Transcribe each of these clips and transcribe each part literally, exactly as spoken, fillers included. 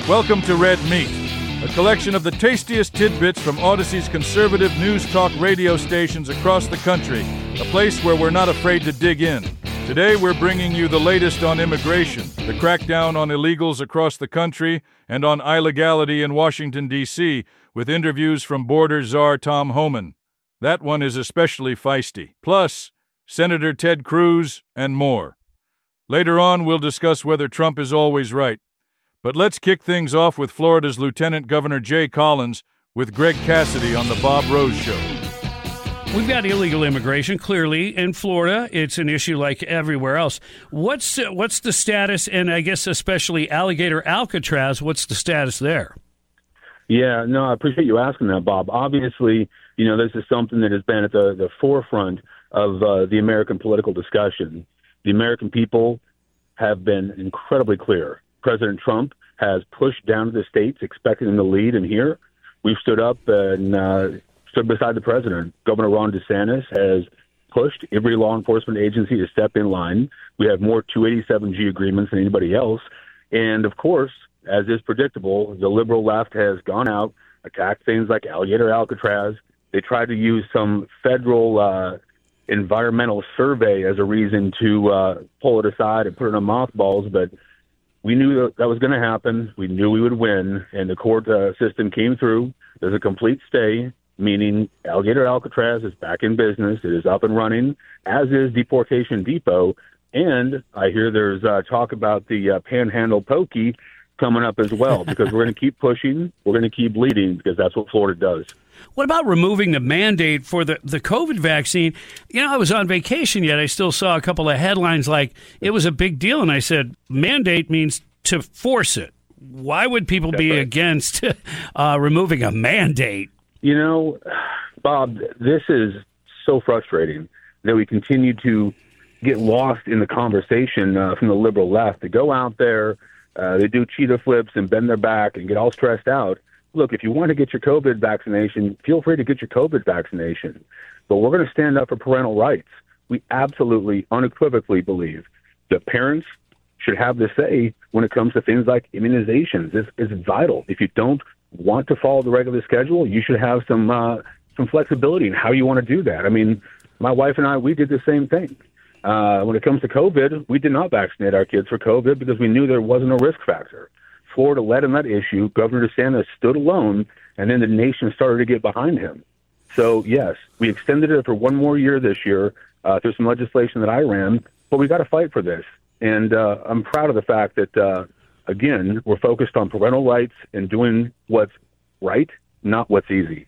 Welcome to Red Meat, a collection of the tastiest tidbits from Odyssey's conservative news talk radio stations across the country, a place where we're not afraid to dig in. Today we're bringing you the latest on immigration, the crackdown on illegals across the country, and on illegality in Washington, D C, with interviews from border czar Tom Homan. That one is especially feisty. Plus, Senator Ted Cruz and more. Later on, we'll discuss whether Trump is always right. But let's kick things off with Florida's Lieutenant Governor Jay Collins with Greg Cassidy on The Bob Rose Show. We've got illegal immigration, clearly, in Florida. It's an issue like everywhere else. What's uh, what's the status, and I guess especially Alligator Alcatraz, what's the status there? Yeah, no, I appreciate you asking that, Bob. Obviously, you know, this is something that has been at the, the forefront of uh, the American political discussion. The American people have been incredibly clear. President Trump has pushed down to the states, expecting them to lead, and here we've stood up and uh, stood beside the president. Governor Ron DeSantis has pushed every law enforcement agency to step in line. We have more two eighty-seven G agreements than anybody else. And, of course, as is predictable, the liberal left has gone out, attacked things like Alligator Alcatraz. They tried to use some federal uh, environmental survey as a reason to uh, pull it aside and put it on mothballs, but we knew that, that was going to happen. We knew we would win, and the court uh, system came through. There's a complete stay, meaning Alligator Alcatraz is back in business. It is up and running, as is Deportation Depot. And I hear there's uh, talk about the uh, Panhandle Pokey coming up as well, because we're going to keep pushing. We're going to keep leading, because that's what Florida does. What about removing the mandate for the, the COVID vaccine? You know, I was on vacation, yet I still saw a couple of headlines like it was a big deal. And I said, mandate means to force it. Why would people That's be right. against uh, removing a mandate? You know, Bob, this is so frustrating that we continue to get lost in the conversation uh, from the liberal left. They go out there, uh, they do cheetah flips and bend their back and get all stressed out. Look, if you want to get your COVID vaccination, feel free to get your COVID vaccination. But we're going to stand up for parental rights. We absolutely, unequivocally believe that parents should have the say when it comes to things like immunizations. It's, it's vital. If you don't want to follow the regular schedule, you should have some uh, some flexibility in how you want to do that. I mean, my wife and I, we did the same thing. Uh, when it comes to COVID, we did not vaccinate our kids for COVID because we knew there wasn't a risk factor. Florida led in that issue. Governor DeSantis stood alone, and then the nation started to get behind him. So, yes, we extended it for one more year this year uh, through some legislation that I ran, but we got to fight for this. And uh, I'm proud of the fact that, uh, again, we're focused on parental rights and doing what's right, not what's easy.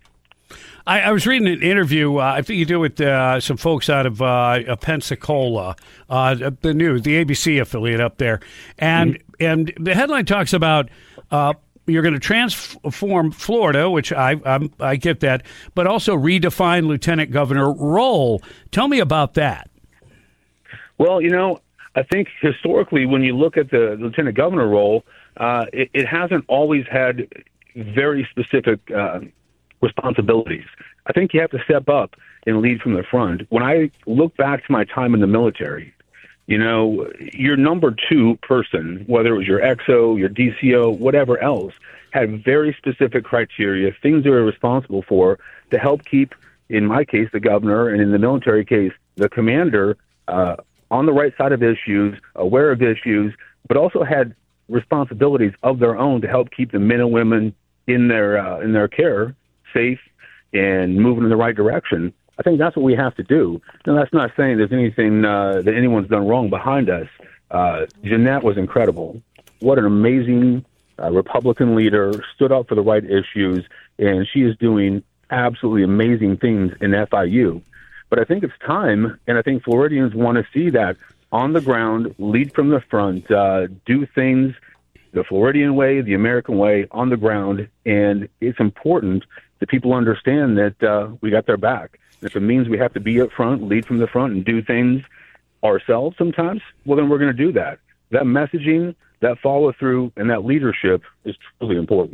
I, I was reading an interview, uh, I think you do with uh, some folks out of uh, Pensacola, uh, the news, the A B C affiliate up there. And mm-hmm. and the headline talks about uh, you're going to transform Florida, which I I'm, I get that, but also redefine lieutenant governor role. Tell me about that. Well, you know, I think historically when you look at the lieutenant governor role, uh, it, it hasn't always had very specific uh responsibilities. I think you have to step up and lead from the front. When I look back to my time in the military, you know, your number two person, whether it was your X O, your D C O, whatever else, had very specific criteria, things they were responsible for to help keep, in my case, the governor, and in the military case, the commander, uh, on the right side of issues, aware of issues, but also had responsibilities of their own to help keep the men and women in their uh, in their care safe and moving in the right direction. I think that's what we have to do. Now, that's not saying there's anything uh, that anyone's done wrong behind us. Uh, Jeanette was incredible. What an amazing uh, Republican leader, stood up for the right issues, and she is doing absolutely amazing things in F I U. But I think it's time, and I think Floridians want to see that on the ground, lead from the front, uh, do things the Floridian way, the American way, on the ground, and it's important that people understand that uh, we got their back. If it means we have to be up front, lead from the front, and do things ourselves sometimes, well, then we're going to do that. That messaging, that follow-through, and that leadership is truly important.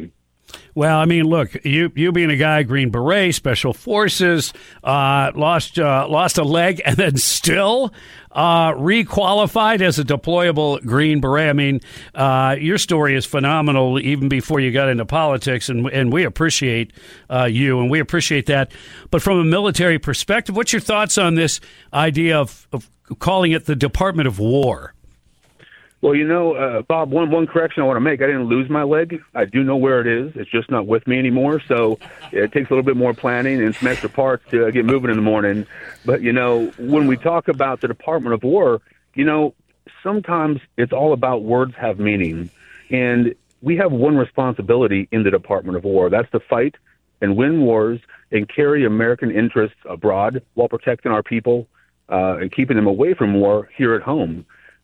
Well, I mean, look, you you being a guy, Green Beret, Special Forces, uh, lost uh, lost a leg, and then still uh, requalified as a deployable Green Beret. I mean, uh, your story is phenomenal, even before you got into politics, and and we appreciate uh, you, and we appreciate that. But from a military perspective, what's your thoughts on this idea of, of calling it the Department of War? Well, you know, uh, Bob, one, one correction I want to make. I didn't lose my leg. I do know where it is. It's just not with me anymore. So it takes a little bit more planning and some extra parts to get moving in the morning. But, you know, when we talk about the Department of War, you know, sometimes it's all about words have meaning. And we have one responsibility in the Department of War. That's to fight and win wars and carry American interests abroad while protecting our people uh, and keeping them away from war here at home.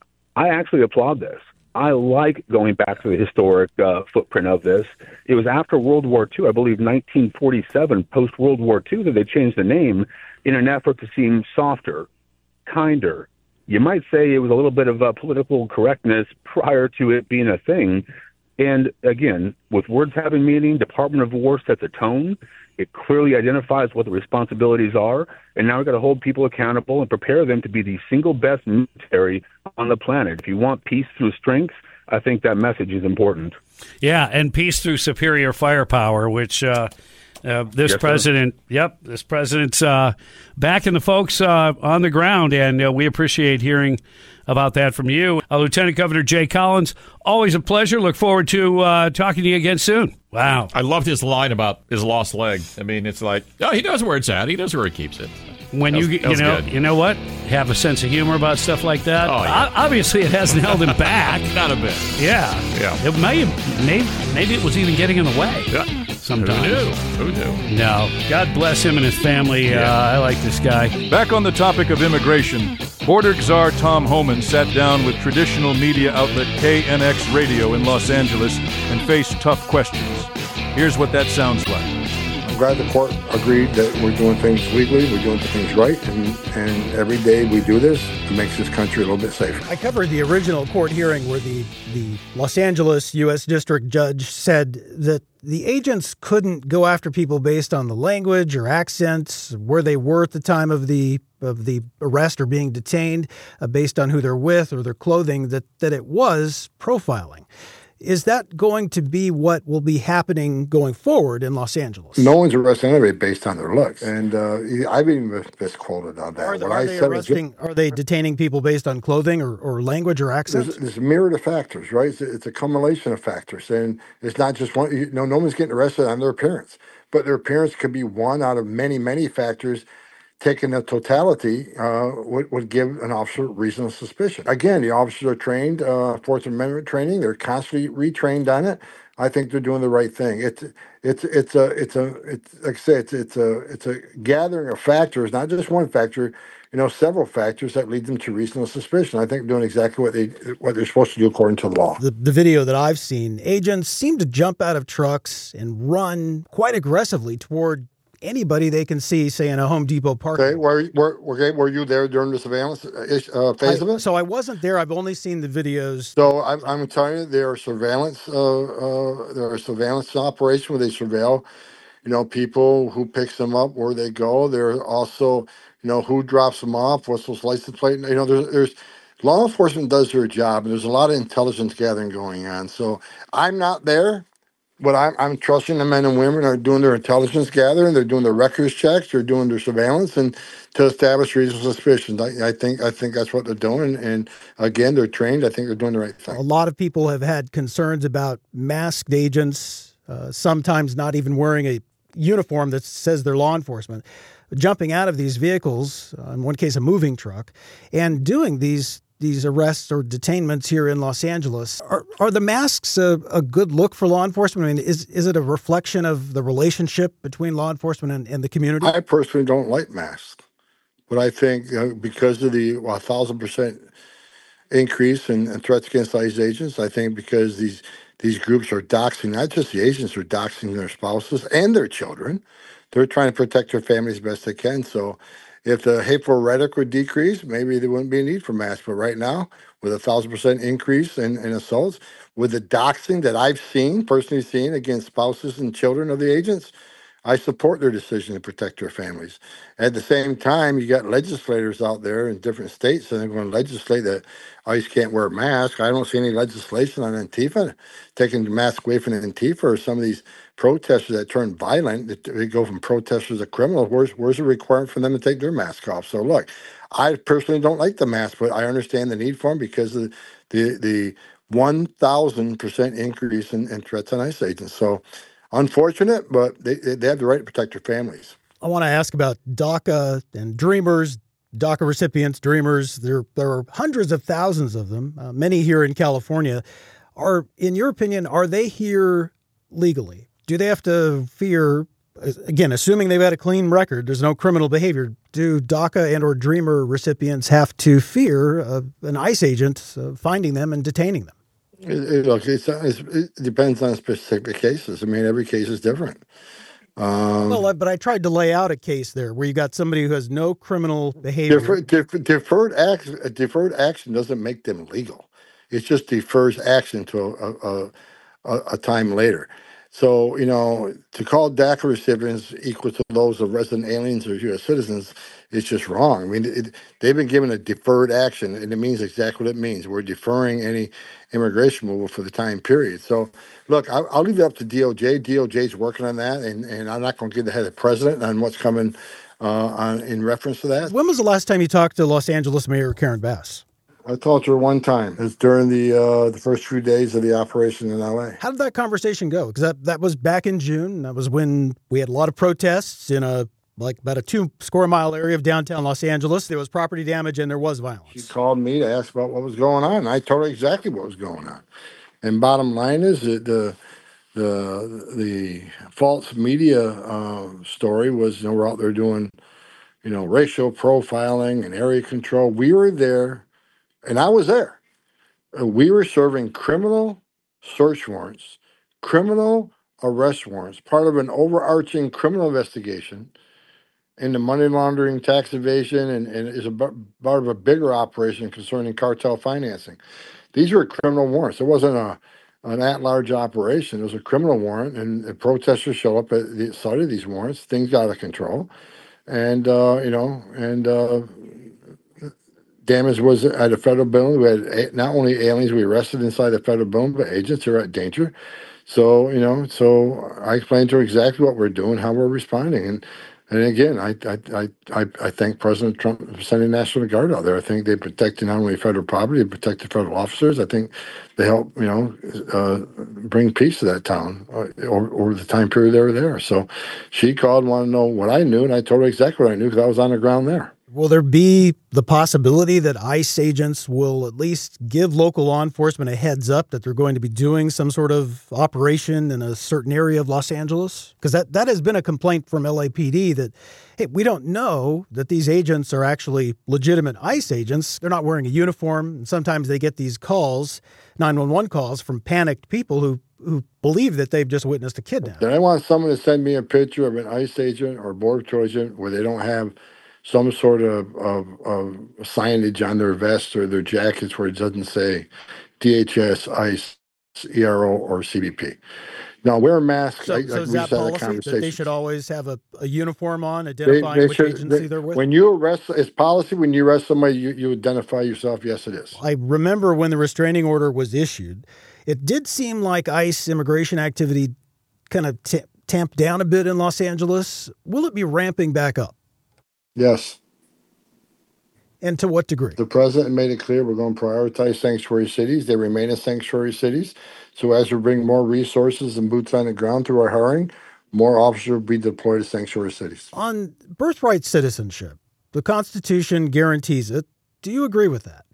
I actually applaud this. I like going back to the historic uh, footprint of this. It was after World War Two, I believe nineteen forty-seven, post-World War Two, that they changed the name in an effort to seem softer, kinder. You might say it was a little bit of uh, political correctness prior to it being a thing. And again, with words having meaning, Department of War sets a tone. It clearly identifies what the responsibilities are, and now we've got to hold people accountable and prepare them to be the single best military on the planet. If you want peace through strength, I think that message is important. Yeah, and peace through superior firepower, which uh, uh, this yes, president, sir. yep, this president's uh, backing the folks uh, on the ground, and uh, we appreciate hearing about that from you. Uh, Lieutenant Governor Jay Collins, always a pleasure. Look forward to uh, talking to you again soon. Wow. I loved his line about his lost leg. I mean, it's like, oh, he knows where it's at. He knows where he keeps it. When was, you you know good. you know what, have a sense of humor about stuff like that. Oh, yeah. O- obviously, it hasn't held him back. Not a bit. Yeah, Yeah. It may maybe maybe it was even getting in the way. Yeah. Sometimes. Who knew? Who knew? No. God bless him and his family. Yeah. Uh, I like this guy. Back on the topic of immigration, border czar Tom Homan sat down with traditional media outlet K N X Radio in Los Angeles and faced tough questions. Here's what that sounds like. I'm glad the court agreed that we're doing things legally, we're doing things right, and, and every day we do this, it makes this country a little bit safer. I covered the original court hearing where the, the Los Angeles U S District Judge said that the agents couldn't go after people based on the language or accents, where they were at the time of the of the arrest or being detained, uh, based on who they're with or their clothing, that, that it was profiling. Is that going to be what will be happening going forward in Los Angeles? No one's arresting anybody based on their looks. And uh, I've even misquoted on that. Are, they, What are I they said arresting? just, are they detaining people based on clothing or, or language or accents? There's, there's a myriad of factors, right? It's a, it's a accumulation of factors. And it's not just one, you know, no one's getting arrested on their appearance. But their appearance could be one out of many, many factors. Taking the totality uh, would, would give an officer reasonable suspicion. Again, the officers are trained, uh, Fourth Amendment training. They're constantly retrained on it. I think they're doing the right thing. It's it's it's a it's a it's like I say it's it's a it's a gathering of factors, not just one factor. You know, several factors that lead them to reasonable suspicion. I think they're doing exactly what they what they're supposed to do according to the law. The, the video that I've seen, agents seem to jump out of trucks and run quite aggressively toward anybody they can see, say, in a Home Depot parking. Okay, were, were, were, were you there during the surveillance uh, phase I, of it? So I wasn't there. I've only seen the videos. So I'm, I'm telling you, there are surveillance, uh, uh, there are surveillance operations where they surveil, you know, people, who picks them up, where they go. There are also, you know, who drops them off, what's those license plate. You know, there's, there's law enforcement does their job, and there's a lot of intelligence gathering going on. So I'm not there. But I'm, I'm trusting the men and women are doing their intelligence gathering, they're doing their records checks, they're doing their surveillance, and to establish reasonable suspicions. I, I think I think that's what they're doing. And again, they're trained. I think they're doing the right thing. A lot of people have had concerns about masked agents, uh, sometimes not even wearing a uniform that says they're law enforcement, jumping out of these vehicles, uh, in one case a moving truck, and doing these these arrests or detainments here in Los Angeles. Are, are the masks a, a good look for law enforcement? I mean, is is it a reflection of the relationship between law enforcement and, and the community? I personally don't like masks, but I think uh, because of the one thousand percent increase in, in threats against ICE agents, I think because these these groups are doxing, not just the agents, are doxing their spouses and their children. They're trying to protect their families as best they can. So if the hateful rhetoric would decrease, maybe there wouldn't be a need for masks. But right now, with a thousand percent increase in, in assaults, with the doxing that I've seen, personally seen against spouses and children of the agents, I support their decision to protect their families. At the same time, you got legislators out there in different states and they're going to legislate that ICE can't wear masks. I don't see any legislation on Antifa taking the mask away from Antifa or some of these protesters that turn violent. That they go from protesters to criminals. Where's where's the requirement for them to take their mask off? So look, I personally don't like the mask, but I understand the need for them because of the the one thousand percent increase in, in threats on ICE agents. So unfortunate, but they they have the right to protect their families. I want to ask about DACA and Dreamers. DACA recipients, Dreamers, there, there are hundreds of thousands of them, uh, many here in California. Are, in your opinion, are they here legally? Do they have to fear, again, assuming they've had a clean record, there's no criminal behavior, do DACA and or Dreamer recipients have to fear uh, an ICE agent uh, finding them and detaining them? It, it, look, it's, it's, it depends on specific cases. I mean, every case is different. Um, well, but I tried to lay out a case there where you got somebody who has no criminal behavior. Defer, defer, deferred action, deferred action doesn't make them legal. It just defers action to a, a, a, a time later. So, you know, to call DACA recipients equal to those of resident aliens or U S citizens is just wrong. I mean, it, they've been given a deferred action, and it means exactly what it means. We're deferring any immigration move for the time period. So, look, I'll, I'll leave it up to D O J. D O J's working on that, and, and I'm not going to get ahead of the president on what's coming uh, on in reference to that. When was the last time you talked to Los Angeles Mayor Karen Bass? I talked to her one time. It was during the uh, the first few days of the operation in L A. How did that conversation go? Because that, that was back in June. That was when we had a lot of protests in a like about a two square mile area of downtown Los Angeles. There was property damage and there was violence. She called me to ask about what was going on. And I told her exactly what was going on. And bottom line is that the the the false media uh, story was, you know, we're out there doing, you know, racial profiling and area control. We were there. And I was there. Uh, we were serving criminal search warrants, criminal arrest warrants, part of an overarching criminal investigation into money laundering, tax evasion, and, and is a part of a bigger operation concerning cartel financing. These were criminal warrants. It wasn't a an at-large operation. It was a criminal warrant, and the protesters show up at the site of these warrants. Things got out of control. And, uh, you know, and... Uh, damage was at a federal building. We had not only aliens we arrested inside the federal building, but agents who are at danger. So, you know, so I explained to her exactly what we're doing, how we're responding. And and again, I I I, I thank President Trump for sending National Guard out there. I think they protected not only federal property, they protected federal officers. I think they helped, you know, uh, bring peace to that town uh, over, over the time period they were there. So she called and wanted to know what I knew, and I told her exactly what I knew because I was on the ground there. Will there be the possibility that ICE agents will at least give local law enforcement a heads up that they're going to be doing some sort of operation in a certain area of Los Angeles? Because that, that has been a complaint from L A P D that, hey, we don't know that these agents are actually legitimate ICE agents. They're not wearing a uniform. And sometimes they get these calls, nine one one calls from panicked people who who believe that they've just witnessed a kidnapping. Then I want someone to send me a picture of an ICE agent or Border Patrol agent where they don't have some sort of, of, of signage on their vests or their jackets where it doesn't say D H S, ICE, E R O, or C B P. Now, wear masks. So, I, so I, is we that just had a policy that conversation. they should always have a, a uniform on, They, identifying they which should, agency they, they're with? when you arrest, it's policy when you arrest somebody, you, you identify yourself. Yes, it is. I remember when the restraining order was issued, it did seem like ICE immigration activity kind of t- tamped down a bit in Los Angeles. Will it be ramping back up? Yes. And to what degree? The president made it clear we're going to prioritize sanctuary cities. They remain as sanctuary cities. So as we bring more resources and boots on the ground through our hiring, more officers will be deployed to sanctuary cities. On birthright citizenship, the Constitution guarantees it. Do you agree with that?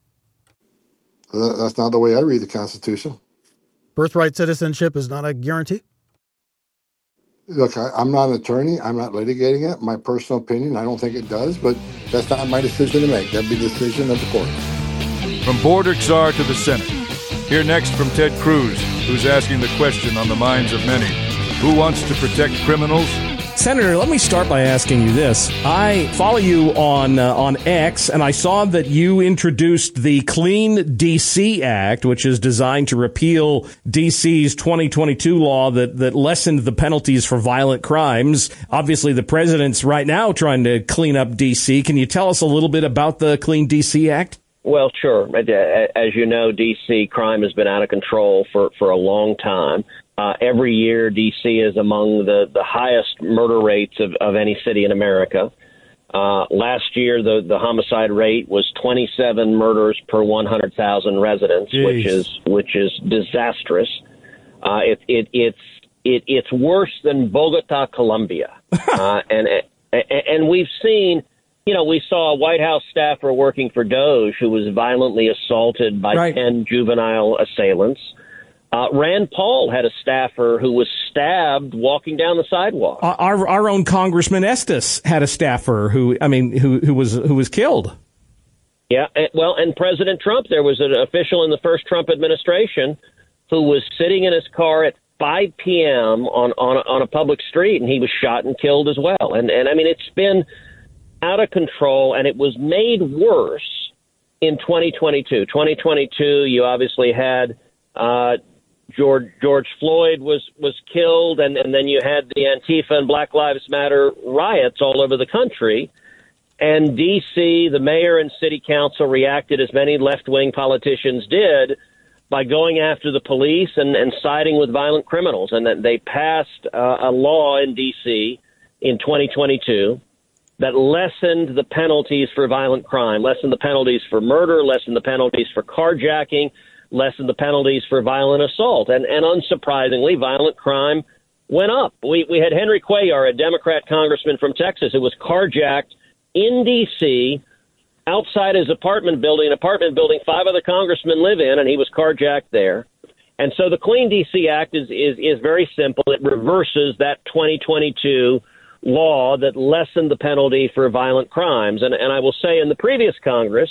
That's not the way I read the Constitution. Birthright citizenship is not a guarantee? Look, I, I'm not an attorney. I'm not litigating it. My personal opinion, I don't think it does, but that's not my decision to make. That'd be the decision of the court. From border czar to the Senate. Here next from Ted Cruz, who's asking the question on the minds of many. Who wants to protect criminals Senator, let me start by asking you this. I follow you on uh, on X, and I saw that you introduced the Clean D C Act, which is designed to repeal D C's twenty twenty-two law that, that lessened the penalties for violent crimes. Obviously, the president's right now trying to clean up D C. Can you tell us a little bit about the Clean D C Act? Well, sure. As you know, D C crime has been out of control for, for a long time. Uh, every year, D C is among the, the highest murder rates of, of any city in America. Uh, last year, the, the homicide rate was twenty-seven murders per one hundred thousand residents, Jeez. which is which is disastrous. Uh, it, it, it's it, it's worse than Bogota, Colombia, uh, and and we've seen. You know, we saw a White House staffer working for Doge who was violently assaulted by right. ten juvenile assailants. Uh, Rand Paul had a staffer who was stabbed walking down the sidewalk. Our our own Congressman Estes had a staffer who, I mean, who who was who was killed. Yeah, well, and President Trump, there was an official in the first Trump administration who was sitting in his car at five p.m. on on a, on a public street, and he was shot and killed as well. And and I mean, it's been out of control, and it was made worse in twenty twenty-two. twenty twenty-two, you obviously had uh, George George Floyd was was killed, and, and then you had the Antifa and Black Lives Matter riots all over the country. And D C, the mayor and city council reacted as many left-wing politicians did by going after the police and, and siding with violent criminals. And that they passed uh, a law in D C in twenty twenty-two that lessened the penalties for violent crime, lessened the penalties for murder, lessened the penalties for carjacking, lessened the penalties for violent assault. And, and unsurprisingly, violent crime went up. We, we had Henry Cuellar, a Democrat congressman from Texas, who was carjacked in D C outside his apartment building, an apartment building five other congressmen live in, and he was carjacked there. And so the Clean D C Act is, is, is very simple. It reverses that twenty twenty-two law that lessened the penalty for violent crimes. And, and I will say in the previous Congress,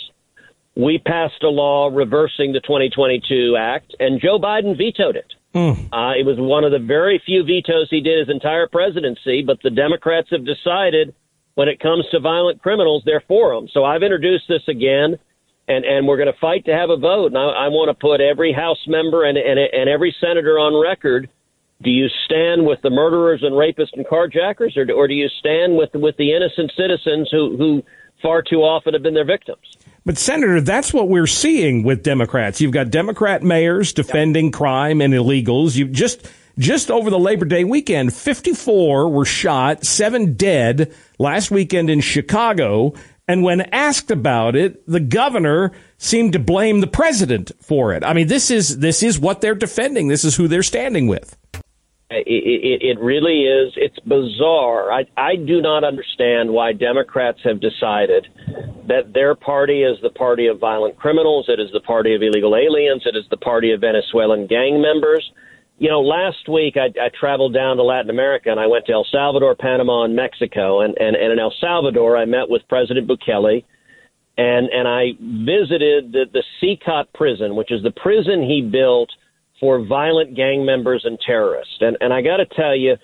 we passed a law reversing the twenty twenty-two Act, and Joe Biden vetoed it. Mm. Uh, it was one of the very few vetoes he did his entire presidency, but the Democrats have decided when it comes to violent criminals, they're for them. So I've introduced this again, and, and we're going to fight to have a vote. And I, I want to put every House member and, and, and every senator on record. Do you stand with the murderers and rapists and carjackers, or, or do you stand with with the innocent citizens who, who far too often have been their victims? But, Senator, that's what we're seeing with Democrats. You've got Democrat mayors defending crime and illegals. You just just over the Labor Day weekend, fifty-four were shot, seven dead last weekend in Chicago. And when asked about it, the governor seemed to blame the president for it. I mean, this is this is what they're defending. This is who they're standing with. It, it, it really is. It's bizarre. I, I do not understand why Democrats have decided that their party is the party of violent criminals. It is the party of illegal aliens. It is the party of Venezuelan gang members. You know, last week I, I traveled down to Latin America, and I went to El Salvador, Panama, and Mexico. And, and, and in El Salvador, I met with President Bukele, and, and I visited the, the C C O T prison, which is the prison he built for violent gang members and terrorists. And, and I got to tell you,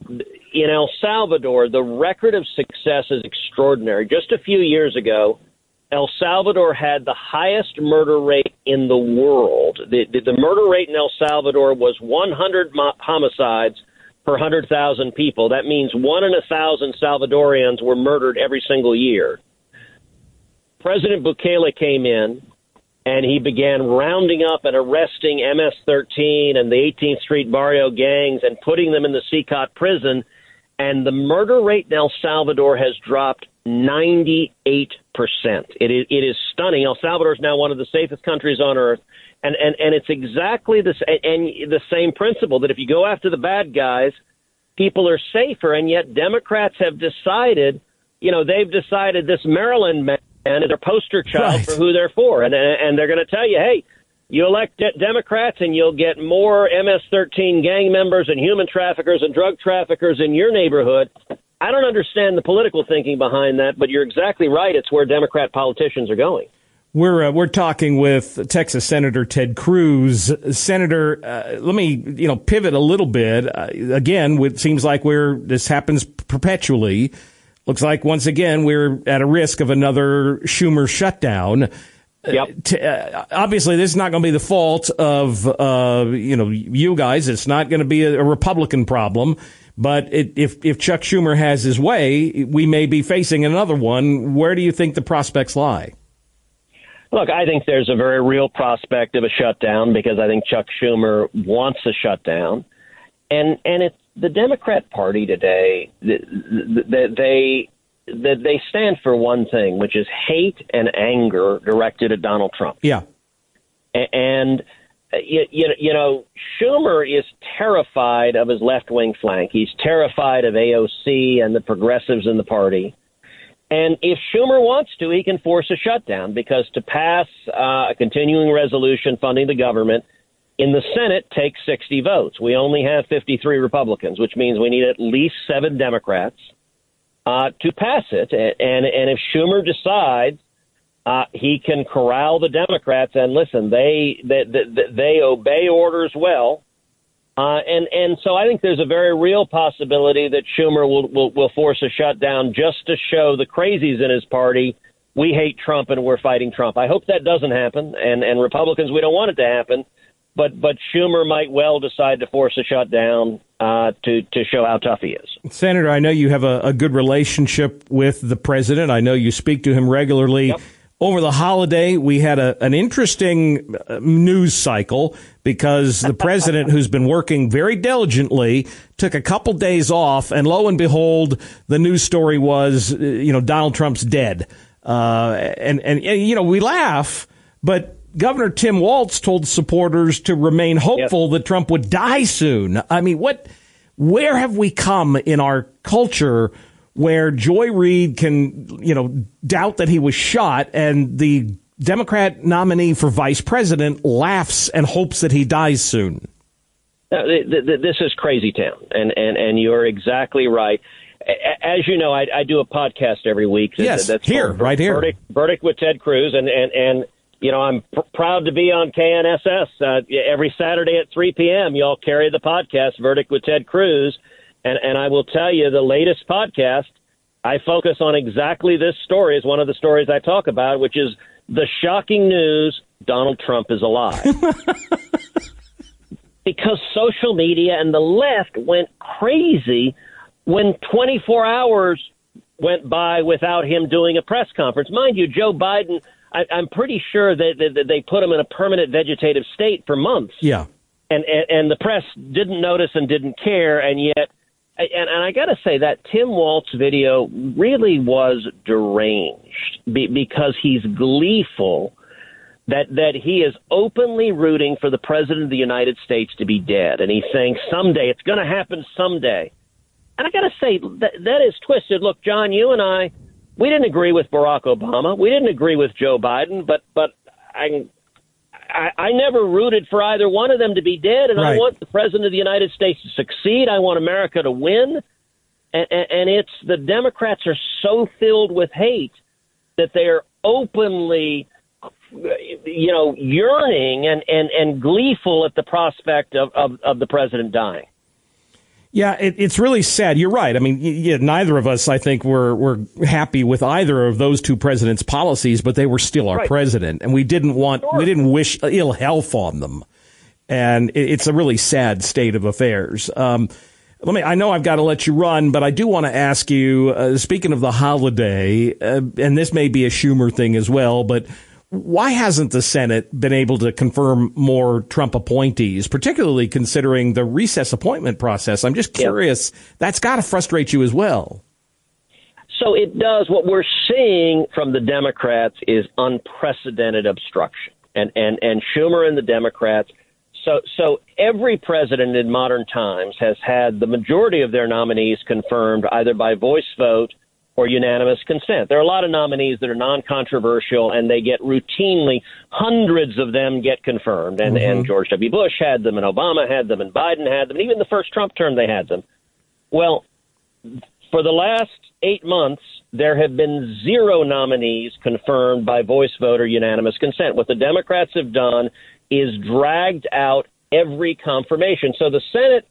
in El Salvador, the record of success is extraordinary. Just a few years ago, El Salvador had the highest murder rate in the world. The, the, the murder rate in El Salvador was one hundred mo- homicides per one hundred thousand people. That means one in a thousand Salvadorians were murdered every single year. President Bukele came in, and he began rounding up and arresting M S thirteen and the eighteenth Street Barrio gangs and putting them in the C C O T prison. And the murder rate in El Salvador has dropped ninety-eight percent. It is, it is stunning. El Salvador is now one of the safest countries on earth. And, and, and it's exactly the, and the same principle that if you go after the bad guys, people are safer. And yet Democrats have decided, you know, they've decided this Maryland man is a poster child right. for who they're for. And, and they're going to tell you, hey, you elect de- Democrats and you'll get more M S thirteen gang members and human traffickers and drug traffickers in your neighborhood. I don't understand the political thinking behind that, but you're exactly right. It's where Democrat politicians are going. We're uh, we're talking with Texas Senator Ted Cruz. Senator, uh, let me you know pivot a little bit. Uh, again, it seems like we're this happens perpetually. Looks like, once again, we're at a risk of another Schumer shutdown. Yep. Uh, t- uh, obviously, this is not going to be the fault of, uh, you know, you guys. It's not going to be a, a Republican problem. But it, if, if Chuck Schumer has his way, we may be facing another one. Where do you think the prospects lie? Look, I think there's a very real prospect of a shutdown because I think Chuck Schumer wants a shutdown. And and it's the Democrat Party today, they, they, they stand for one thing, which is hate and anger directed at Donald Trump. Yeah. And, you, you know, Schumer is terrified of his left-wing flank. He's terrified of A O C and the progressives in the party. And if Schumer wants to, he can force a shutdown because to pass uh, a continuing resolution funding the government in the Senate takes sixty votes. We only have fifty-three Republicans, which means we need at least seven Democrats uh, to pass it. And, and if Schumer decides uh, he can corral the Democrats and listen, they they, they, they obey orders well. Uh, and, and so I think there's a very real possibility that Schumer will, will, will force a shutdown just to show the crazies in his party, we hate Trump and we're fighting Trump. I hope that doesn't happen. And, and Republicans, we don't want it to happen. But but Schumer might well decide to force a shutdown uh, to, to show how tough he is. Senator, I know you have a, a good relationship with the president. I know you speak to him regularly. Yep. Over the holiday, we had a, an interesting news cycle because the president, who's been working very diligently, took a couple days off, and lo and behold, the news story was, you know, Donald Trump's dead. Uh, and, and, and, you know, we laugh, but Governor Tim Walz told supporters to remain hopeful yep. that Trump would die soon. I mean, what, where have we come in our culture where Joy Reid can, you know, doubt that he was shot and the Democrat nominee for vice president laughs and hopes that he dies soon? No, this is crazy town, and, and, and you're exactly right. As you know, I, I do a podcast every week. Yes, that's here, right here. Verdict, Verdict with Ted Cruz, and, and, and you know, I'm pr- proud to be on K N S S uh, every Saturday at three p.m. Y'all carry the podcast, Verdict with Ted Cruz. And, and I will tell you, the latest podcast, I focus on exactly this story is one of the stories I talk about, which is the shocking news, Donald Trump is alive. Because social media and the left went crazy when twenty-four hours went by without him doing a press conference. Mind you, Joe Biden, I, I'm pretty sure that, that they put him in a permanent vegetative state for months. Yeah. And, and, and the press didn't notice and didn't care, and yet And, and I got to say that Tim Walz video really was deranged be, because he's gleeful that, that he is openly rooting for the president of the United States to be dead. And he's saying someday, it's going to happen someday. And I got to say that, that is twisted. Look, John, you and I, we didn't agree with Barack Obama. We didn't agree with Joe Biden, but, but I I, I never rooted for either one of them to be dead, and right. I want the president of the United States to succeed. I want America to win. And, and, and it's the Democrats are so filled with hate that they are openly, you know, yearning and, and, and gleeful at the prospect of, of, of the president dying. Yeah, it, it's really sad. You're right. I mean, yeah, neither of us, I think, were were happy with either of those two presidents' policies, but they were still our right. president, and we didn't want, sure. we didn't wish ill health on them. And it, it's a really sad state of affairs. Um, let me. I know I've got to let you run, but I do want to ask you. Uh, speaking of the holiday, uh, and this may be a Schumer thing as well, but why hasn't the Senate been able to confirm more Trump appointees, particularly considering the recess appointment process? I'm just curious. Yep. That's got to frustrate you as well. So it does. What we're seeing from the Democrats is unprecedented obstruction, and and and Schumer and the Democrats. So so every president in modern times has had the majority of their nominees confirmed either by voice vote or unanimous consent. There are a lot of nominees that are non-controversial, and they get routinely, hundreds of them get confirmed. And, mm-hmm. and George W. Bush had them, and Obama had them, and Biden had them, and even the first Trump term they had them. Well, for the last eight months, there have been zero nominees confirmed by voice vote or unanimous consent. What the Democrats have done is dragged out every confirmation. So the Senate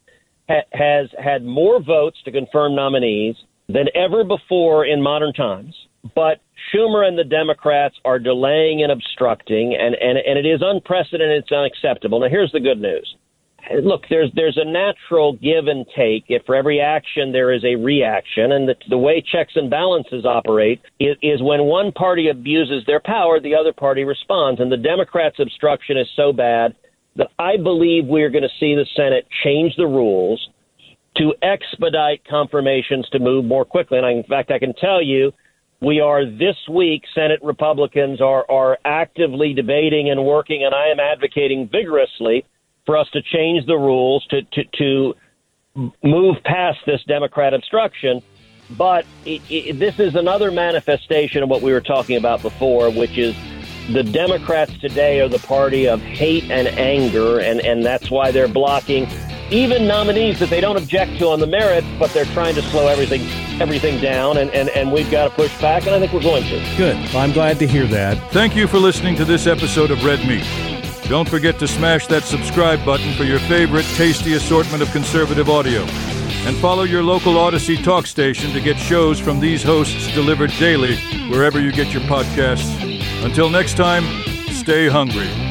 ha- has had more votes to confirm nominees than ever before in modern times. But Schumer and the Democrats are delaying and obstructing, and, and, and it is unprecedented. It's unacceptable. Now, here's the good news. Look, there's there's a natural give and take. If for every action there is a reaction, and the, the way checks and balances operate is, is when one party abuses their power, the other party responds. And the Democrats' obstruction is so bad that I believe we're going to see the Senate change the rules to expedite confirmations to move more quickly. And I, in fact, I can tell you, we are this week, Senate Republicans are, are actively debating and working, and I am advocating vigorously for us to change the rules to, to, to move past this Democrat obstruction. But it, it, this is another manifestation of what we were talking about before, which is the Democrats today are the party of hate and anger, and, and that's why they're blocking even nominees that they don't object to on the merits, but they're trying to slow everything everything down, and, and, and we've got to push back, and I think we're going to. Good. Well, I'm glad to hear that. Thank you for listening to this episode of Red Meat. Don't forget to smash that subscribe button for your favorite tasty assortment of conservative audio. And follow your local Odyssey talk station to get shows from these hosts delivered daily wherever you get your podcasts. Until next time, stay hungry.